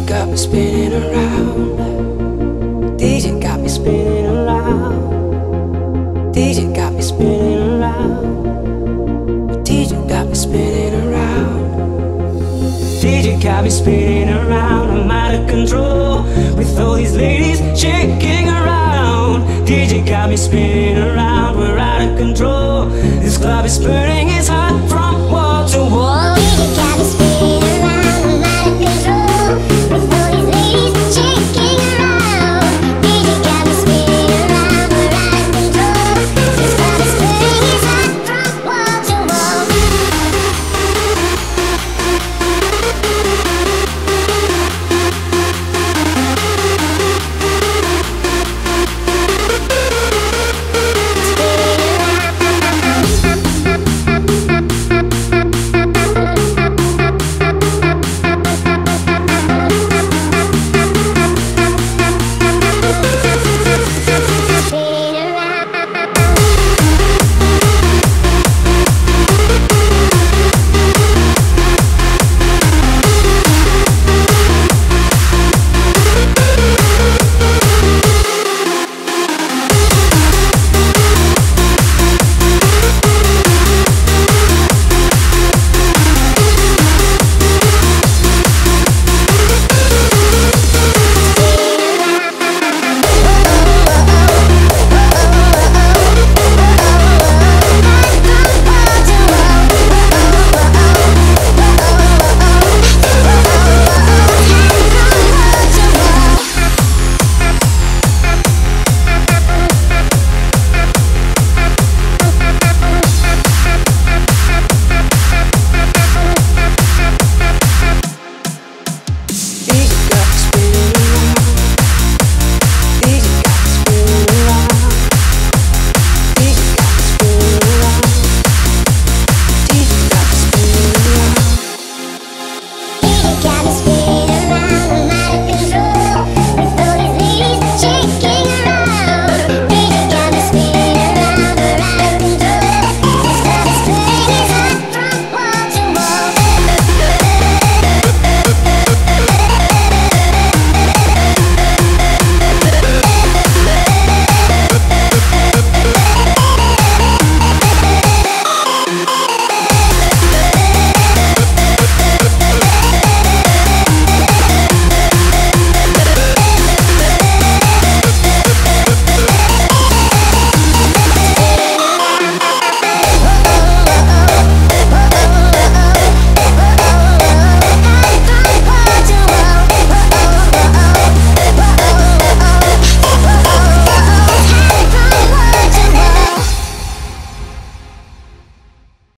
got me spinning around. DJ got me spinning around. DJ got me spinning around. DJ got me spinning around. DJ got me spinning around. I'm out of control with all these ladies shaking around. DJ got me spinning around. We're out of control. This club is burning, it's hot.